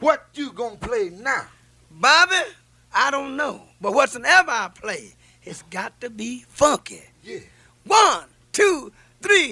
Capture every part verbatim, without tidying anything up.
What you gonna play now? Bobby, I don't know. But whatsoever I play, it's got to be funky. Yeah. One, two, three.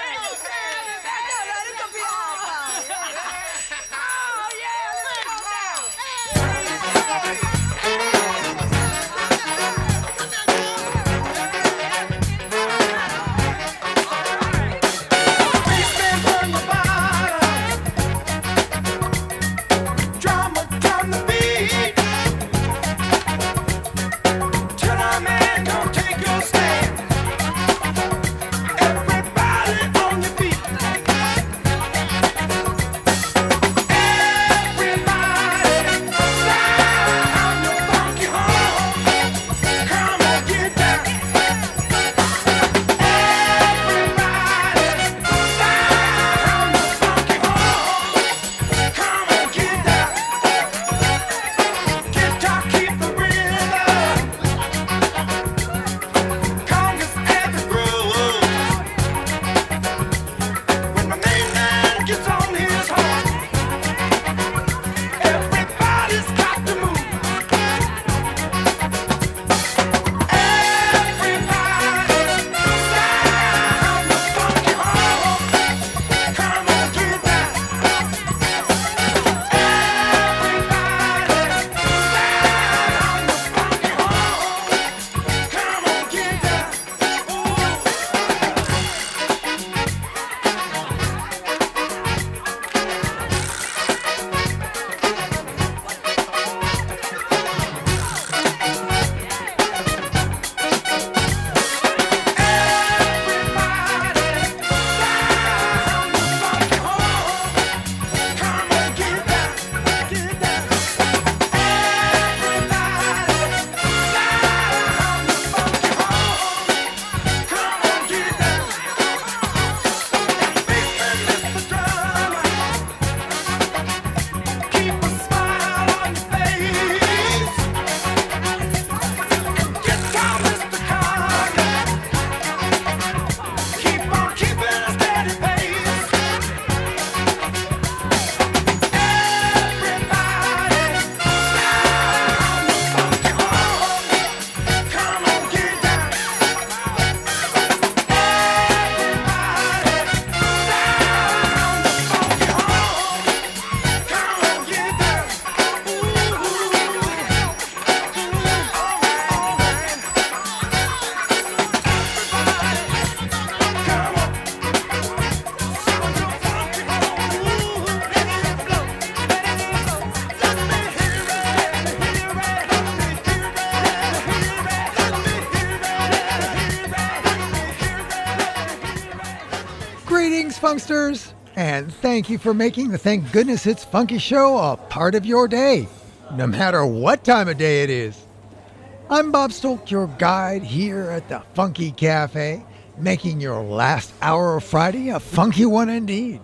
Funksters, and thank you for making the Thank Goodness It's Funky show a part of your day, no matter what time of day it is. I'm Bob Stolk, your guide here at the Funky Cafe, making your last hour of Friday a funky one indeed.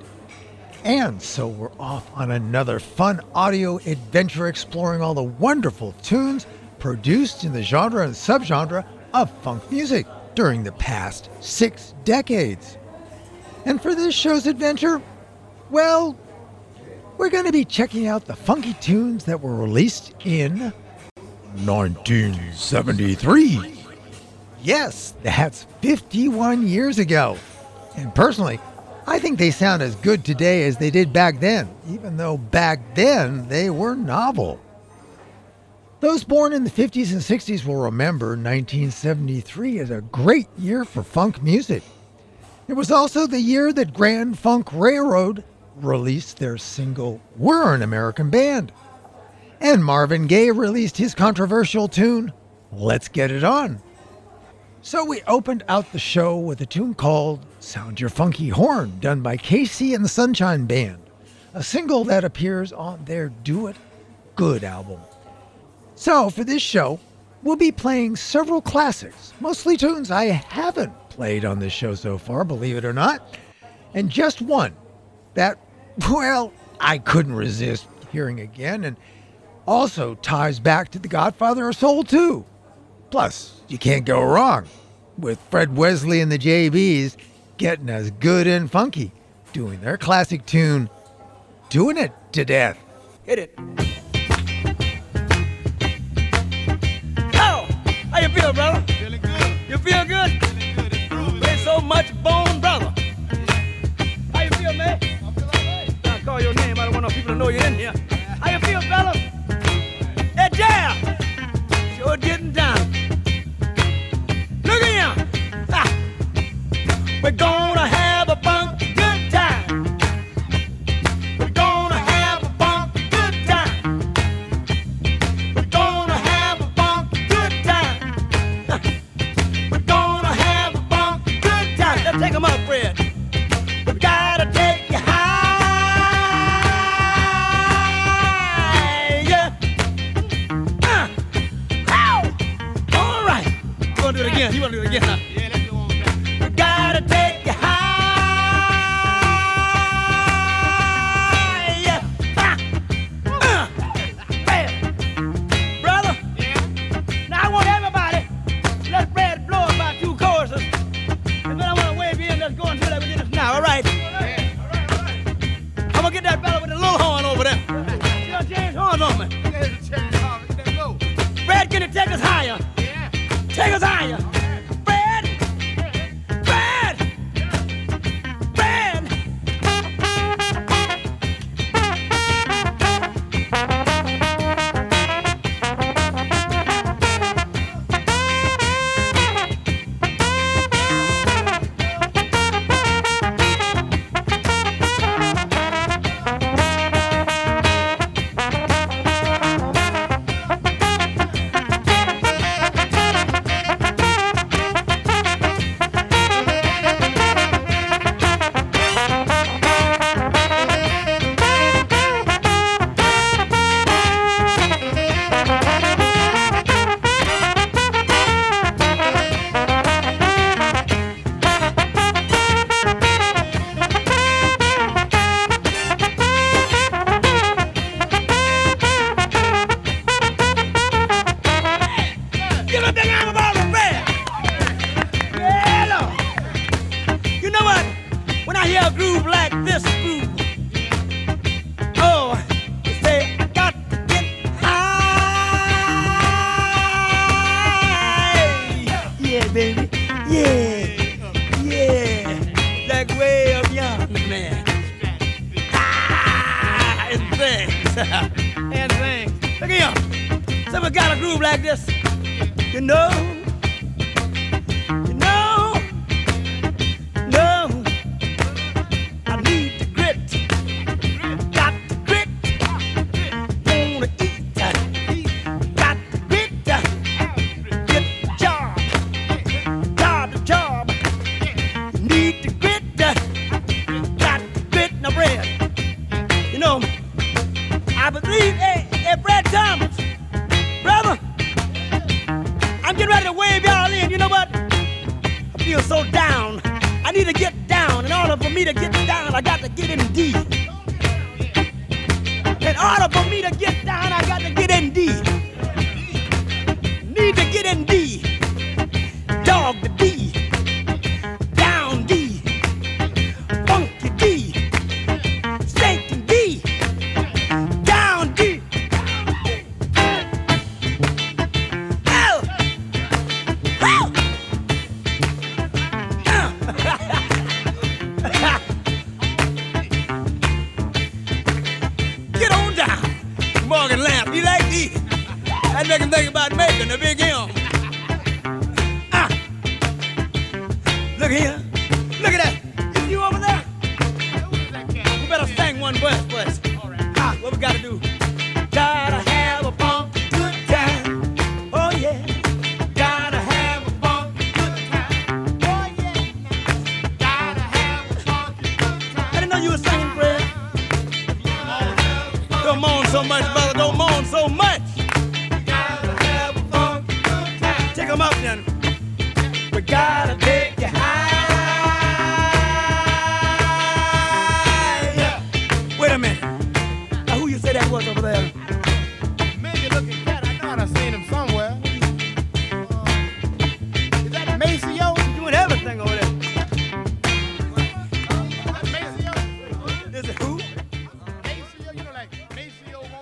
And so we're off on another fun audio adventure exploring all the wonderful tunes produced in the genre and subgenre of funk music during the past six decades. And for this show's adventure, well, we're going to be checking out the funky tunes that were released in nineteen seventy-three. Yes, that's fifty-one years ago. And personally, I think they sound as good today as they did back then, even though back then they were novel. Those born in the fifties and sixties will remember nineteen seventy-three as a great year for funk music. It was also the year that Grand Funk Railroad released their single, We're an American Band. And Marvin Gaye released his controversial tune, Let's Get It On. So we opened out the show with a tune called Sound Your Funky Horn, done by K C and the Sunshine Band, a single that appears on their Do It Good album. So for this show, we'll be playing several classics, mostly tunes I haven't played on this show so far, believe it or not, and just one that, well, I couldn't resist hearing again, and also ties back to the Godfather of Soul too. Plus, you can't go wrong with Fred Wesley and the J Bs getting as good and funky, doing their classic tune, Doing It to Death. Hit it. Oh, how you feel, brother? Feeling good. You feel good? Feeling good. It's groovy. There's so much bone, brother. How you feel, man? I feel all right. I call your name. I don't want no people to know you're in here. How you feel, fella? Hey, Jam. Sure getting down. Look at him. Ah. We're gonna have a funky good time. We're gonna have a funky good time. We're gonna have a funky good time. Ah. We're gonna have a funky good time. Let's take 'em up, Fred. We gotta take you high. Yeah. Uh. Ow. All right. You wanna do it again? You wanna do it again, huh? Yeah, let's go on back. We gotta take you high. Yeah. Ah. Uh. Bam. Brother, Yeah. now I want everybody, let Fred blow about two choruses. And then I want to wave you in. Let's go and do that. We did this now, all right? Yeah. All right, all right. I'm gonna get that fella with the little horn over there. You know, change horns on me. Look at the chain off. Look at that go. Fred, can you take us higher? Yeah. Take us higher. Fred! Fred! Fred! Give a big arm about the Fred! Yeah, Lord. You know what? When I hear a groove like this groove, oh, you say, I got to get high. Yeah, baby. Yeah. Yeah. Like way up young, man. Ah, and things. And things. Look at him. So we got a groove like this. You know, you know, no, I need the grit, got the grit, wanna eat, got the grit, get the job, job the job, need the grit, got the grit, now Fred, you know, I believe, hey, hey, Fred Thomas, brother, I'm getting ready to wave y'all in. You know what? I feel so down. I need to get down. In order for me to get down, I got to get in D. In order for me to get down, I got to get in D. Need to get in D. Dog the D. Down D. Funky D. Stinking D. Down D. Get on down. Morgan Lamb, you like these? That make him think about making a big M. Ah. Look here. Look at that. Is you over there? Who is that cat? We better sing one verse first. All right. Ah, what we gotta do? Gotta have a funky good time. Oh yeah. Gotta have a funky good time. Oh, yeah. Gotta have a funky good I time. didn't know you were singing, Fred. Don't moan so much, brother. Don't moan so much. Gotta have a funky good time. Take 'em up then. We gotta take you high. Wait a minute. Now who you say that was over there? Maybe looking cat. I know I've seen him somewhere. Uh, is that Maceo? He's doing everything over there. Maceo? Is it who? Maceo? You know, like Maceo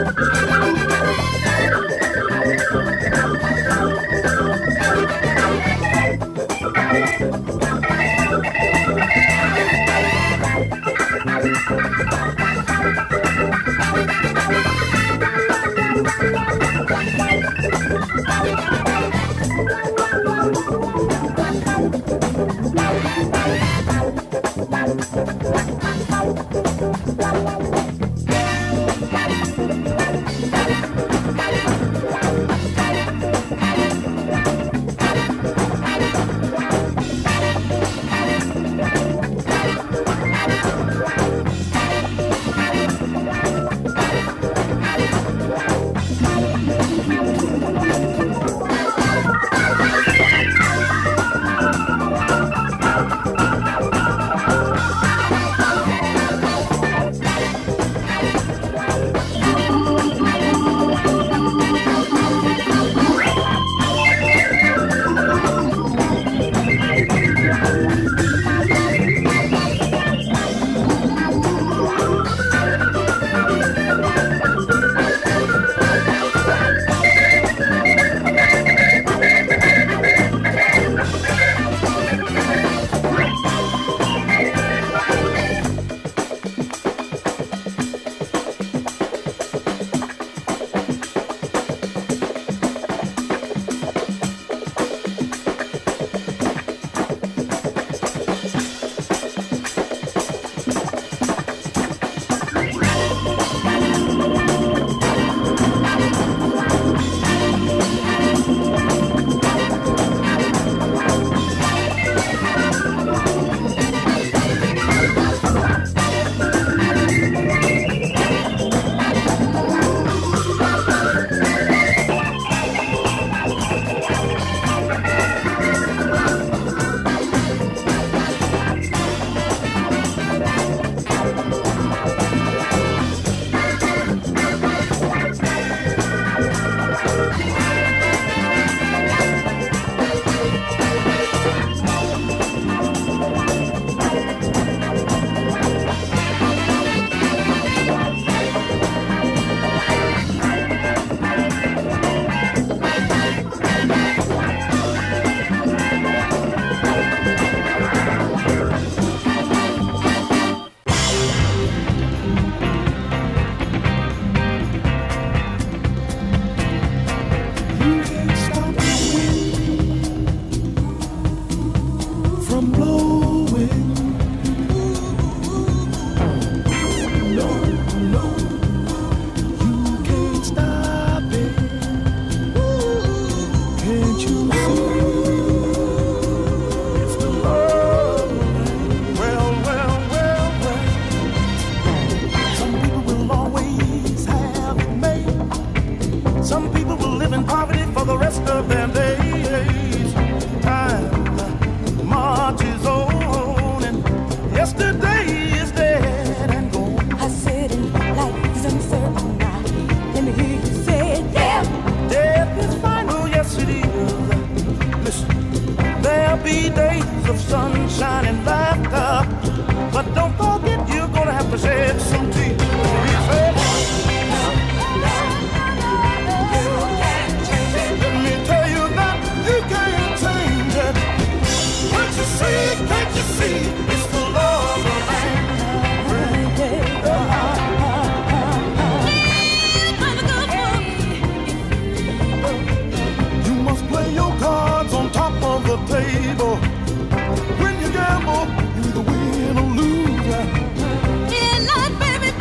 When you gamble, you either win or lose. In life, baby,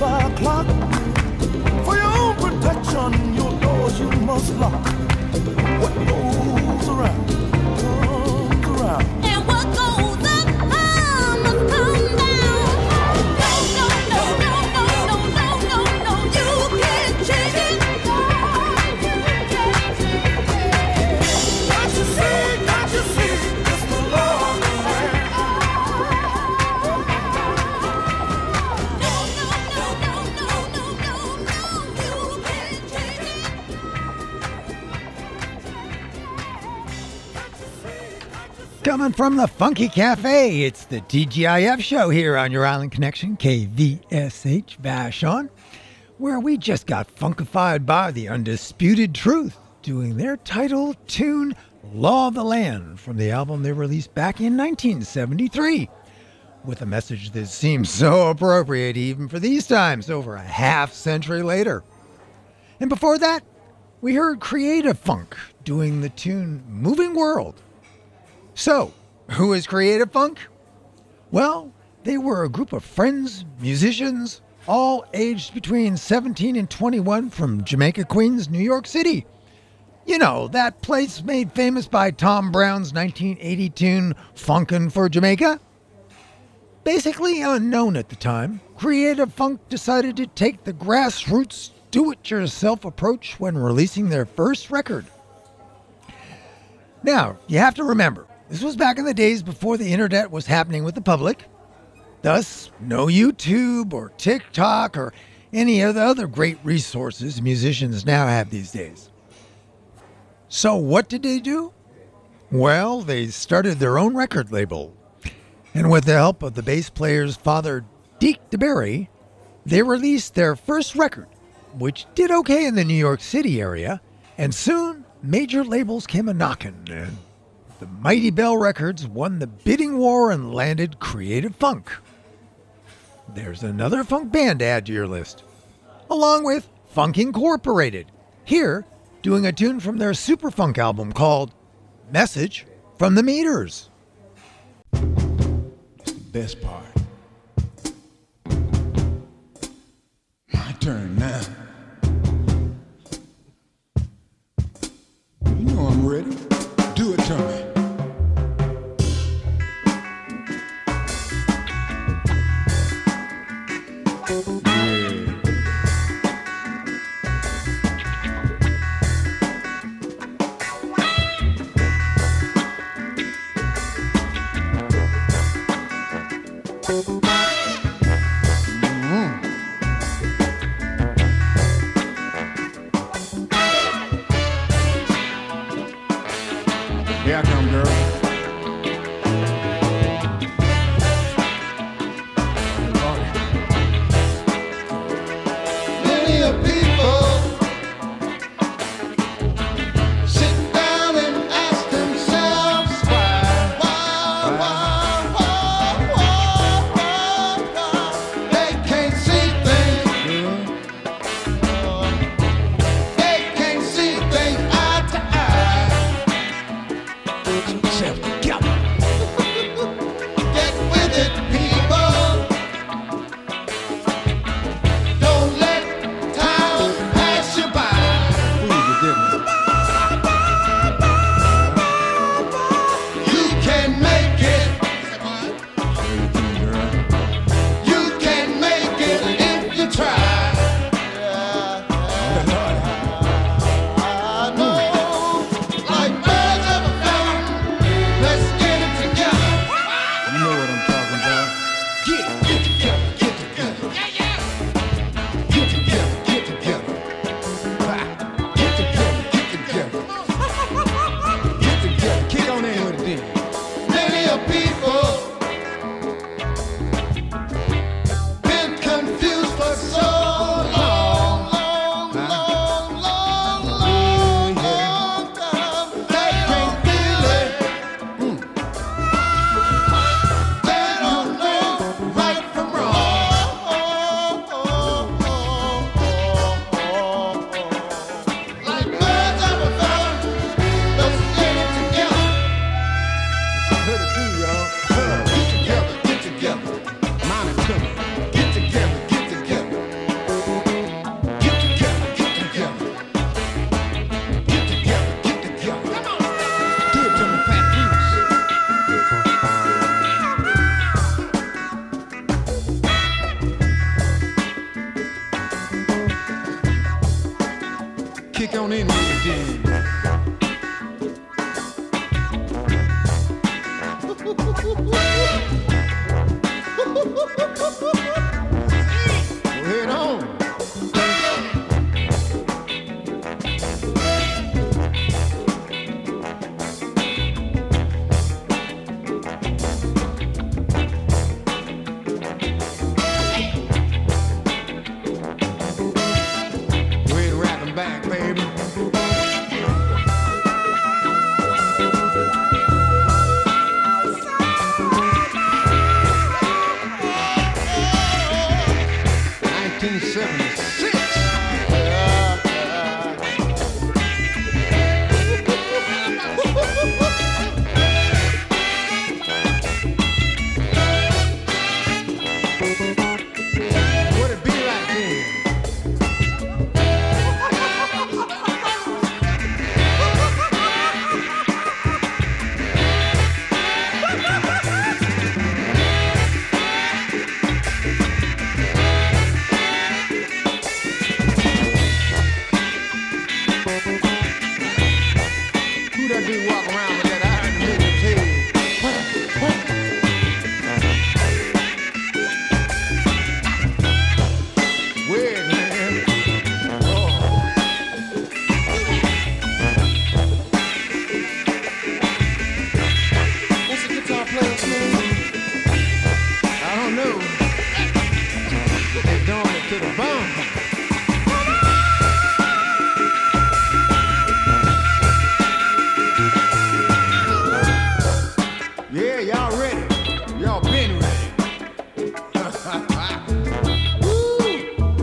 by clock. For your own protection, your doors you must lock. What goes around, comes around. And what goes up, must come down. No, no, no, no, no, no, no, no, no, you can't change it. Can't you see, can't you see, it's the law of the land. No, no, no, no, no, no, no, no, you can't change it. Coming from the Funky Cafe, it's the T G I F show here on your Island Connection, K V S H Vashon, where we just got funkified by the Undisputed Truth, doing their title tune, Law of the Land, from the album they released back in nineteen seventy-three, with a message that seems so appropriate even for these times, over a half century later. And before that, we heard Creative Funk doing the tune Moving World. So, who is Creative Funk? Well, they were a group of friends, musicians, all aged between seventeen and twenty-one from Jamaica, Queens, New York City. You know, that place made famous by Tom Brown's nineteen eighty tune, Funkin' for Jamaica. Basically unknown at the time, Creative Funk decided to take the grassroots, do-it-yourself approach when releasing their first record. Now, you have to remember, this was back in the days before the internet was happening with the public. Thus, no YouTube or TikTok or any of the other great resources musicians now have these days. So what did they do? Well, they started their own record label. And with the help of the bass player's father, Deke DeBerry, they released their first record, which did okay in the New York City area, and soon major labels came a-knocking, and the Mighty Bell Records won the bidding war and landed Creative Funk. There's another funk band to add to your list, along with Funk Incorporated, here doing a tune from their Super Funk album called Message from the Meters. It's the best part. My turn now. You know I'm ready. Do it to me. Here I come, girl. Many a people sit down and ask themselves why, why, why, why, why, why, why they can't see things. They can't see things eye to eye. Put yourself together. Get with it, people. Don't let time kick on in with it then. Go ahead on. Go ahead and rock 'em back, baby. nineteen seventy-six. What it be like then? Who that be walk around with that iron in his head? Weird, man. Oh. What's the guitar player's name? I don't know. They doing it to the bone. Yeah, y'all ready? Y'all been ready? Woo!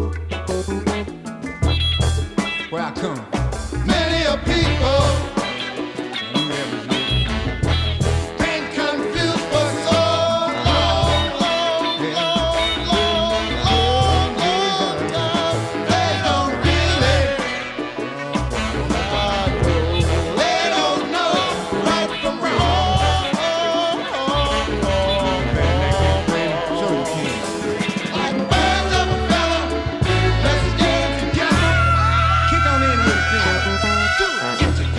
Where I come? Many a people You ever been confused for so long, long, long, long, long, long time. They don't really, they don't know right from wrong. Show you can. Like birds of a feather, let's get together. Kick on in with it then. Do it.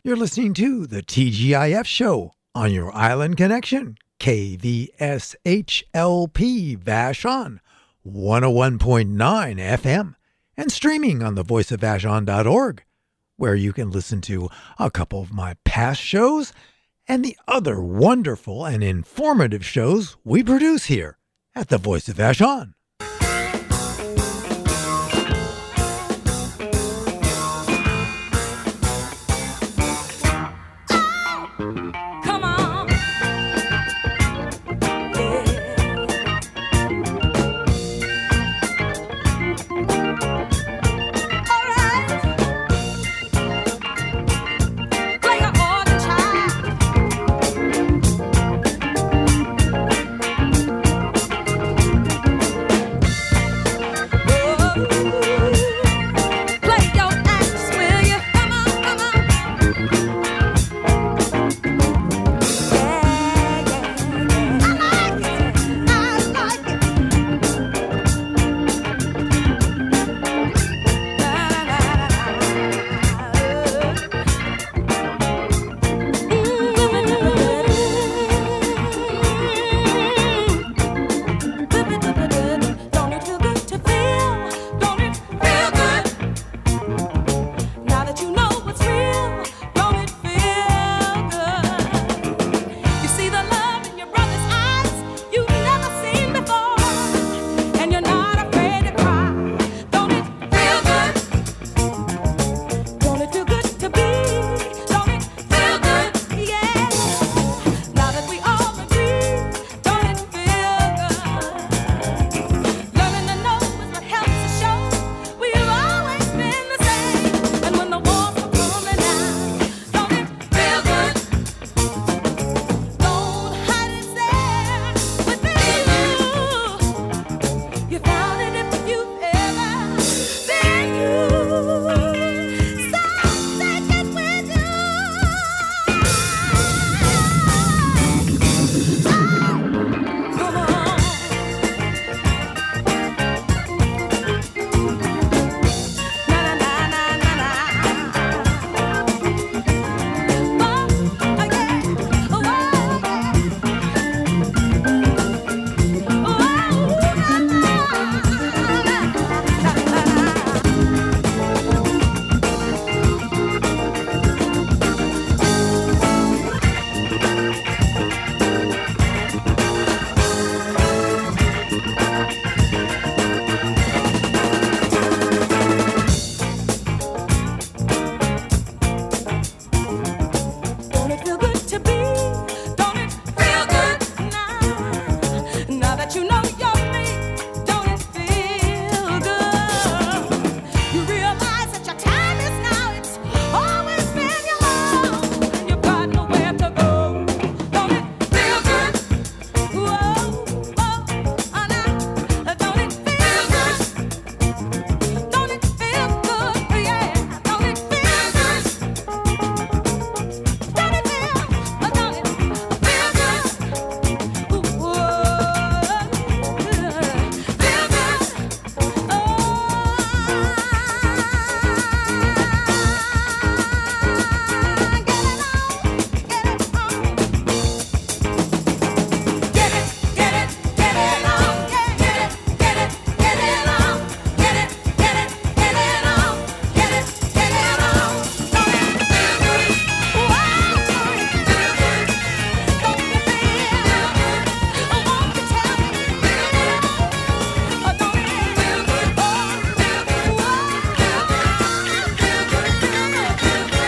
You're listening to the T G I F show on your Island Connection, K V S H L P Vashon, one oh one point nine F M, and streaming on the voice of vashon dot org, where you can listen to a couple of my past shows and the other wonderful and informative shows we produce here at the Voice of Vashon. Come on. All right. Play your organ, child. Play your axe, will you? Come on, come on. Yeah, yeah, yeah. I like it. I like it. Don't it feel good to feel? Don't it feel good? Now that you know what's real, don't it feel good? You see the love in your brother's eyes you've never seen before, and you're not afraid to cry. Don't it feel good? Don't it feel good to be? Don't it feel good? Yeah. Now that we all agree, don't it feel good? Learning to know is what helps to show we've always been the same. And when the walls are crumbling down, don't it feel good? Don't hide it there within you. You found it if you've ever been you. So take it with you. Come on. Na na na na na na. Oh, oh yeah. Oh, oh, oh, na na na. Don't it feel good to be? Don't it feel good now? Now that you know you're me, don't it feel good? You realize that your time is now. It's always been your own. You've got nowhere to go. Don't it feel good? Whoa, whoa, oh, now. Don't it feel good? Don't it feel good? Yeah, don't it feel good? Don't it feel? Oh, don't it feel good? Ooh, whoa, feel good? Oh, get it on, get it on. Get it, get it, get it on. Get it, get it, get it on. Get it, get it, get it on. Get it, get it on. Don't it feel good? Wow, don't it feel good? Don't you feel good? Oh, won't you tell me? Oh, don't it feel good? Oh, feel good. Wow, feel good. Feel good. Feel good. Feel good. Feel good. Feel good. Feel good. Feel good. Feel good. Don't it feel good?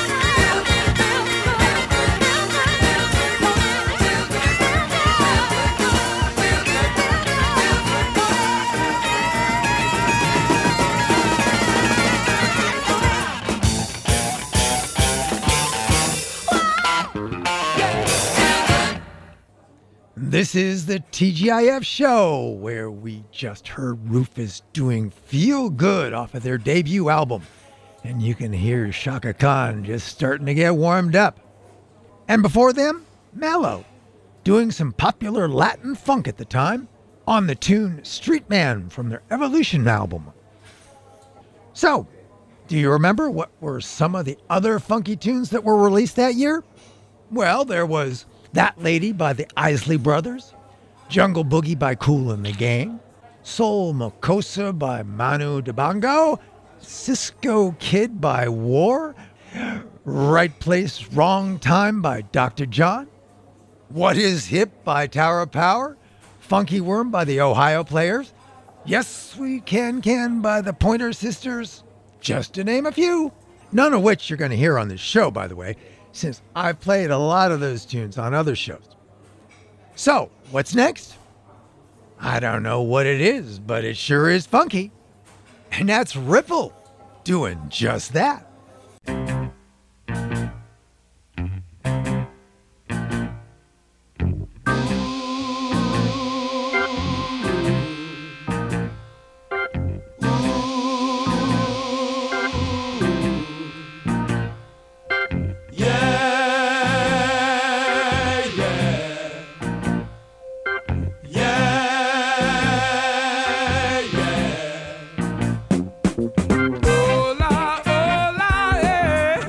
This is the T G I F show, where we just heard Rufus doing Feel Good off of their debut album. And you can hear Shaka Khan just starting to get warmed up. And before them, Mallow, doing some popular Latin funk at the time on the tune Street Man from their Evolution album. So, Do you remember what were some of the other funky tunes that were released that year? Well, there was That Lady by the Isley Brothers, Jungle Boogie by Kool and the Gang, Soul Makossa by Manu Dibango, Cisco Kid by War, Right Place, Wrong Time by Doctor John, What Is Hip by Tower of Power, Funky Worm by the Ohio Players, Yes We Can Can by the Pointer Sisters, just to name a few. None of which you're going to hear on this show, by the way, since I've played a lot of those tunes on other shows. So, what's next? I don't know what it is, but it sure is funky. And that's Ripple doing just that. Hola, hola, eh.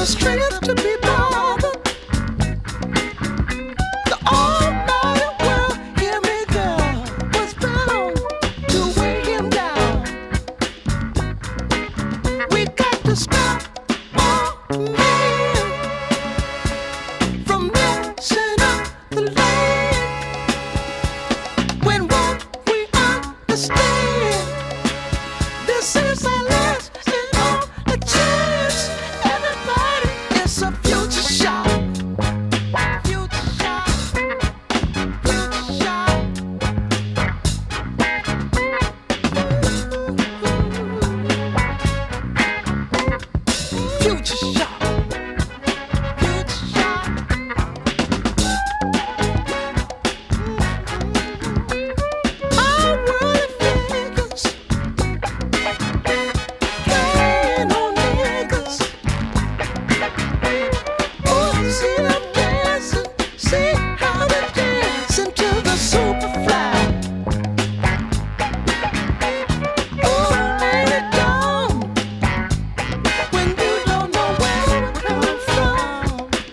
the strength to be bothered. The almighty world, hear me, girl, was bound to weigh him down. We got to stop all men from messing up the land. When what we understand, this is our last and only chance. Everybody, it's a future shot. Future shot. Future shot. Future shot. Future shot. Our world figures playing on niggas. Oh, see them dancing, see how they dancing to the Superfly. Oh, ain't it dumb when you don't know where it come from?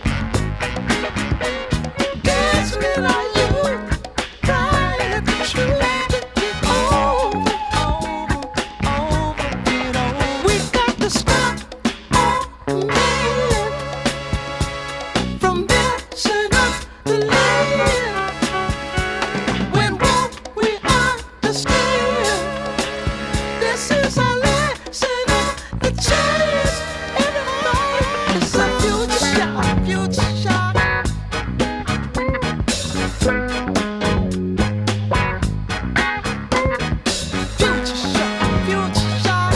Dancing in our youth, crying at the truth. Over, over, over and over. We got to stop all men from messing up the land. When what we understand, this is our last and only chance. Everybody, it's a future shot, future shot. Future shot, future shot.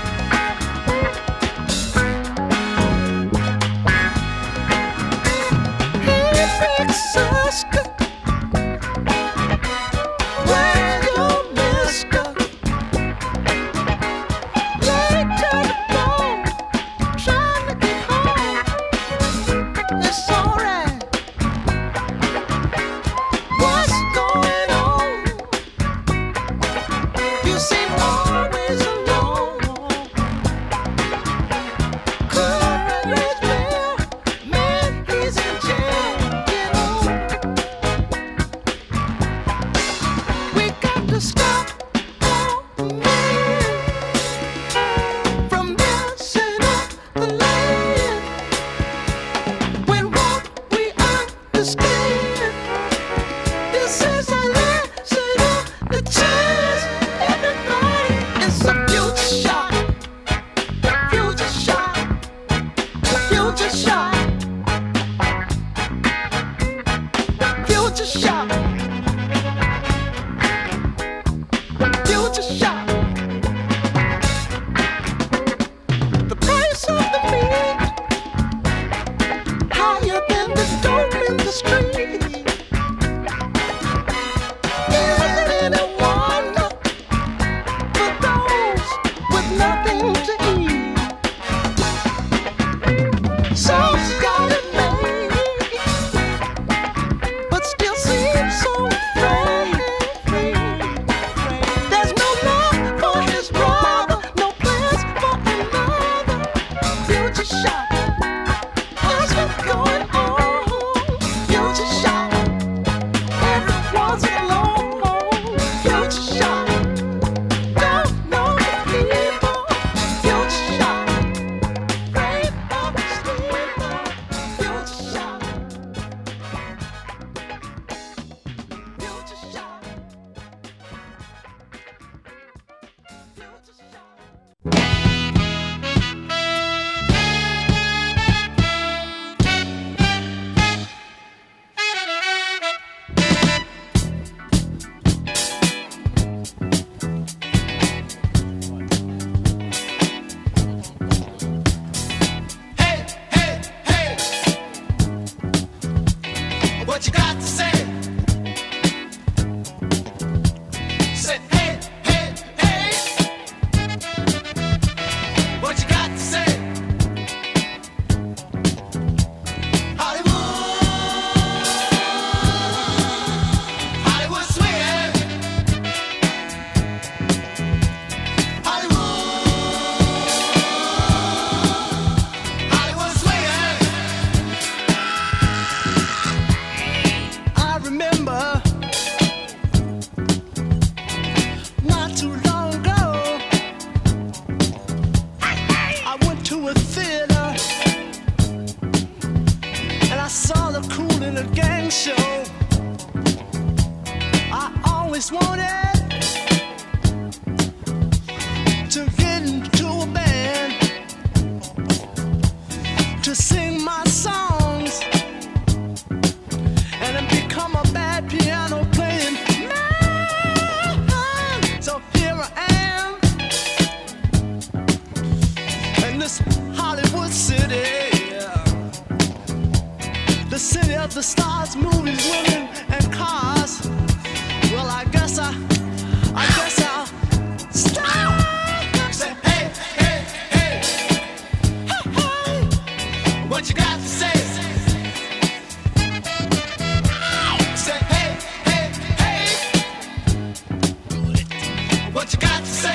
Hey, big sister, where's your mister? Late to the bone, Hollywood Theater, and I saw the Kool and the Gang show. I always wanted to get into a band to sing my songs and then become a bad piano playing man. So here I am in this Hollywood city, the city of the stars, movies, women, and cars. Well, I guess I, I guess I'll stop. Say, hey, hey, hey, hey, hey, what you got to say? Say, hey, hey, hey, what you got to say?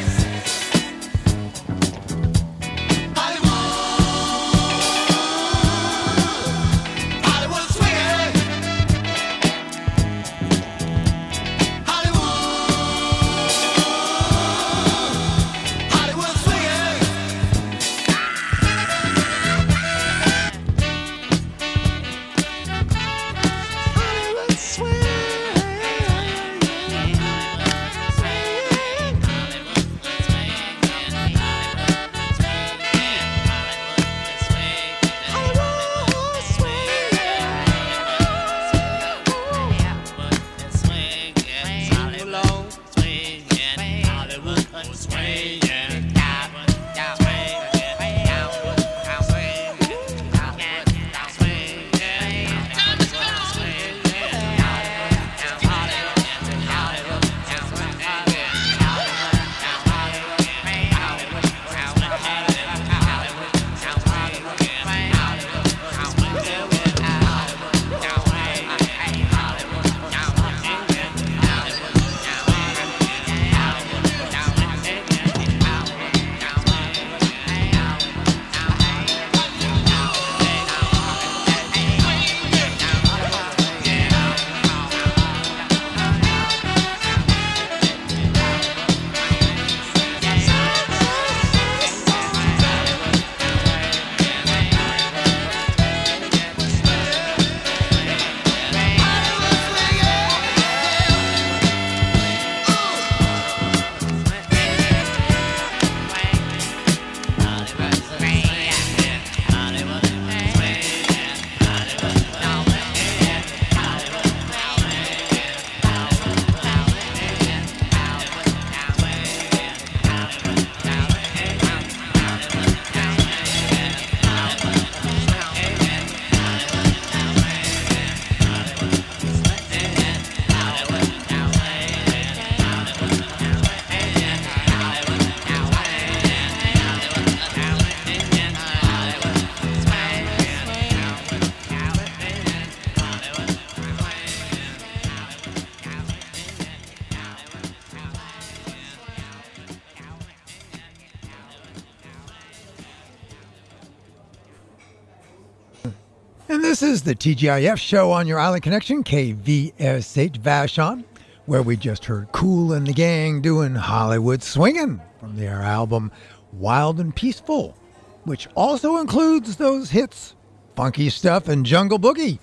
And this is the T G I F show on your Island Connection, K V S H Vashon, where we just heard Kool and the Gang doing Hollywood Swingin' from their album Wild and Peaceful, which also includes those hits Funky Stuff and Jungle Boogie.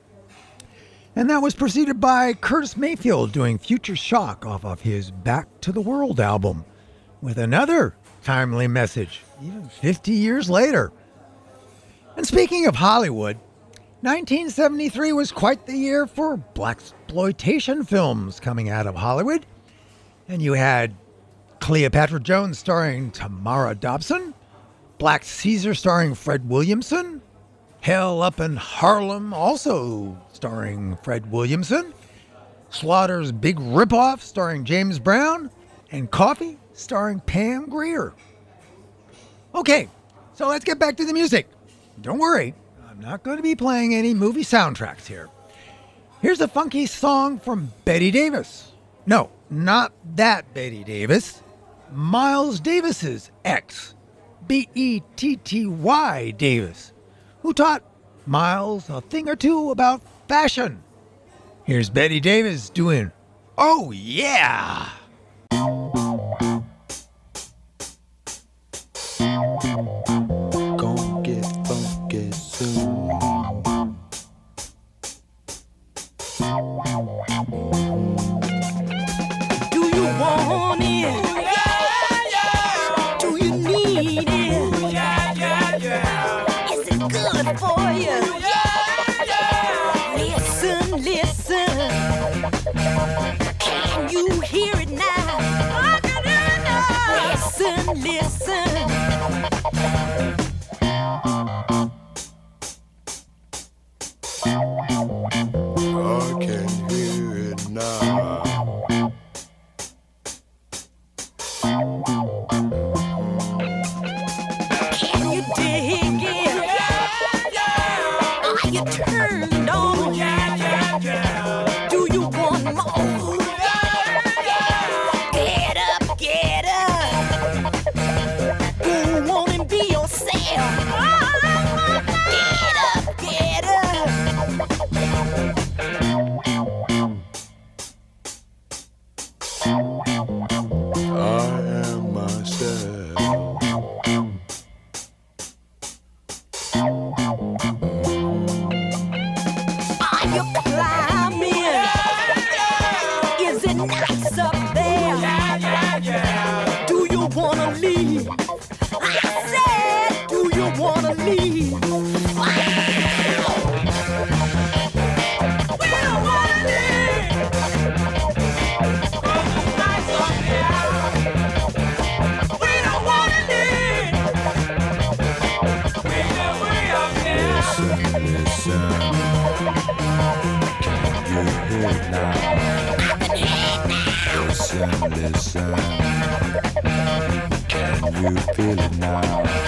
And that was preceded by Curtis Mayfield doing Future Shock off of his Back to the World album, with another timely message, even fifty years later. And speaking of Hollywood, nineteen seventy-three was quite the year for blaxploitation films coming out of Hollywood. And you had Cleopatra Jones starring Tamara Dobson, Black Caesar starring Fred Williamson, Hell Up in Harlem also starring Fred Williamson, Slaughter's Big Ripoff starring James Brown, and Coffee starring Pam Grier. Okay, so let's get back to the music. Don't worry, I'm not going to be playing any movie soundtracks here. Here's a funky song from Betty Davis. No, not that Betty Davis. Miles Davis's ex, B E T T Y Davis, who taught Miles a thing or two about fashion. Here's Betty Davis doing Oh Yeah! Thank you. good for you. Listen, listen. Can you hear it now? I can hear it now. Listen, listen. I can hear it now. Can you dig it? Are you turned on? Do you want more? Get up, get up. Go on and be yourself. Get up, get up. I am myself. Are you climbing? Is it nice up there? Do you wanna leave? I said, do you wanna leave? Wow. We don't wanna leave. 'Cause it's nice up there. We don't wanna leave. We know we up there. Listen, can you hear it now? Listen, listen. Can you feel it now?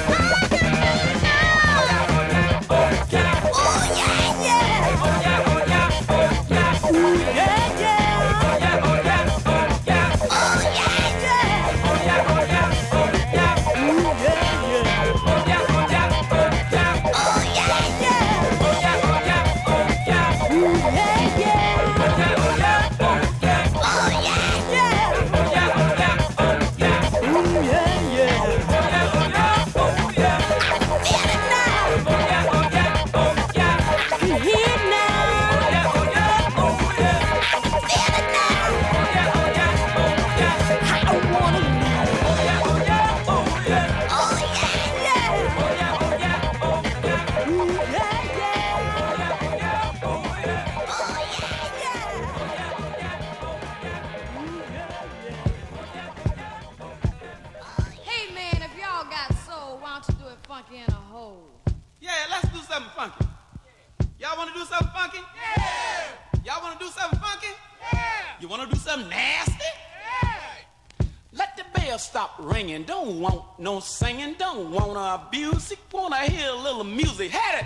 Hey man, if y'all got soul, why don't you do it funky in a hole? Yeah, let's do something funky. Y'all want to do something funky? Yeah. Y'all want to do something funky? Yeah. You want to do something nasty? Yeah. Let the bell stop ringing. Don't want no singing. Don't want to abuse it. Want to hear a little music. Had it.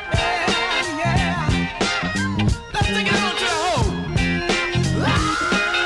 Let's take it on to the hole.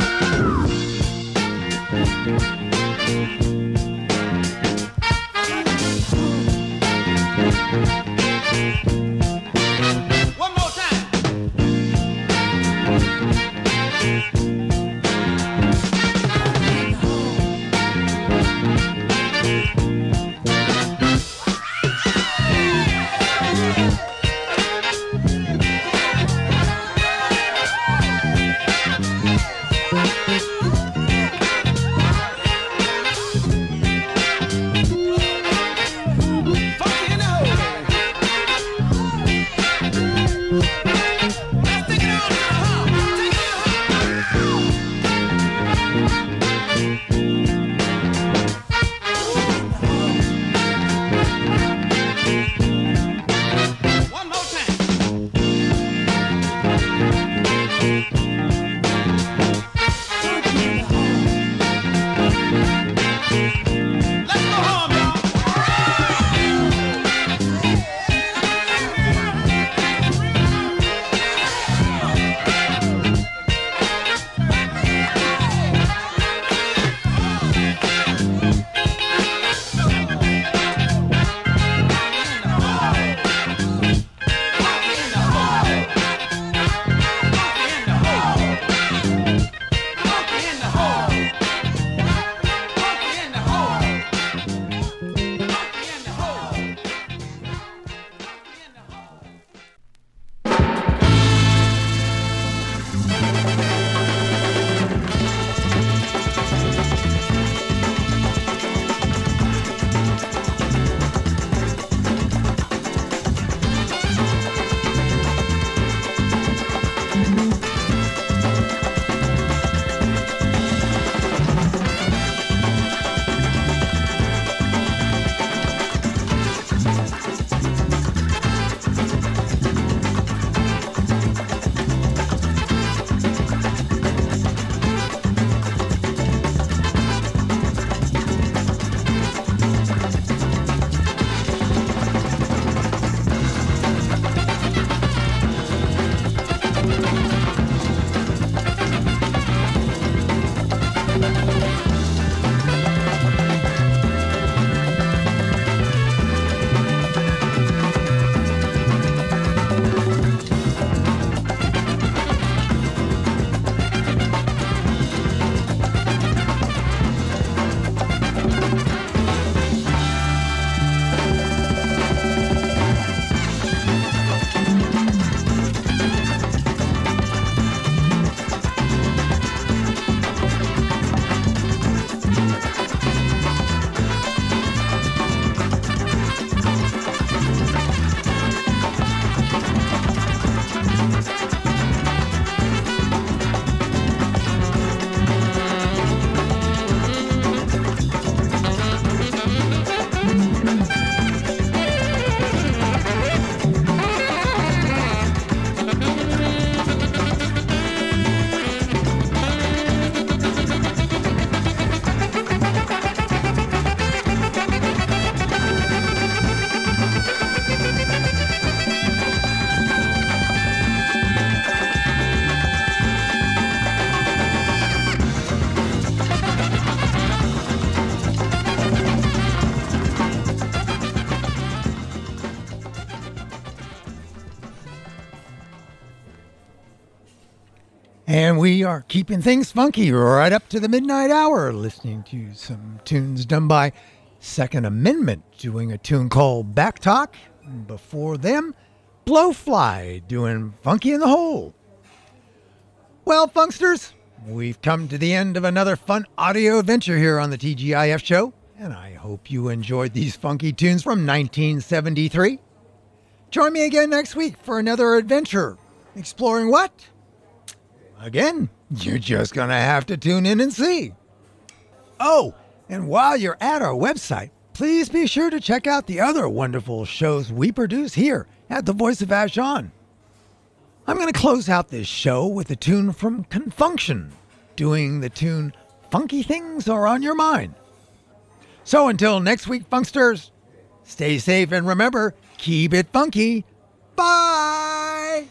And we are keeping things funky right up to the midnight hour, listening to some tunes done by Second Amendment, doing a tune called Back Talk. Before them, Blowfly, doing Funky in the Hole. Well, funksters, we've come to the end of another fun audio adventure here on the T G I F show, and I hope you enjoyed these funky tunes from nineteen seventy-three. Join me again next week for another adventure. Exploring what? Again, you're just going to have to tune in and see. Oh, and while you're at our website, please be sure to check out the other wonderful shows we produce here at the Voice of Vashon. I'm going to close out this show with a tune from Confunction, doing the tune Funky Things Are on Your Mind. So until next week, funksters, stay safe and remember, keep it funky. Bye!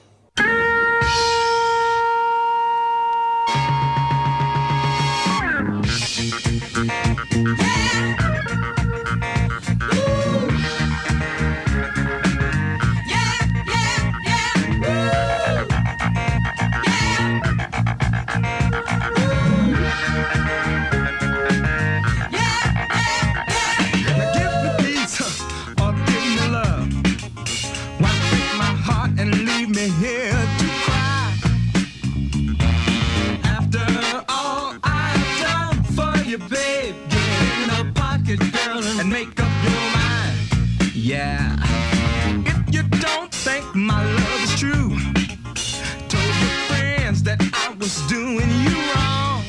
Yeah, if you don't think my love is true, told your friends that I was doing you wrong.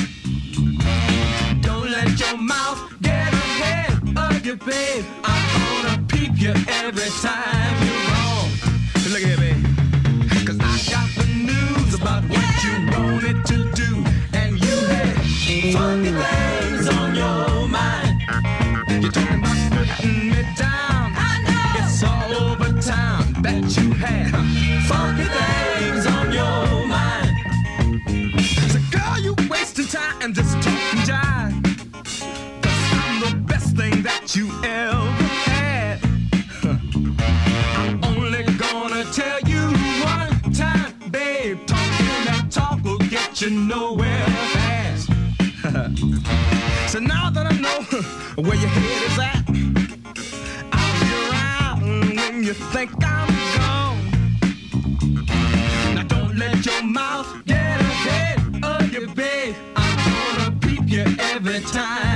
Don't let your mouth get ahead of you, babe. I'm gonna peep you every time you're wrong. Look at me, cause I got the news about what you wanted to do, and you had funky things on your mind. You're talking about putting me down. It's all over town that you had funky things on your mind. So girl, you wasting time and just talking jive, cause I'm the best thing that you ever had. I'm only gonna tell you one time, babe. Talking that talk will get you nowhere fast. So now that I know where your head is at, when you think I'm gone. Now don't let your mouth get ahead of your bed. I'm gonna peep you every time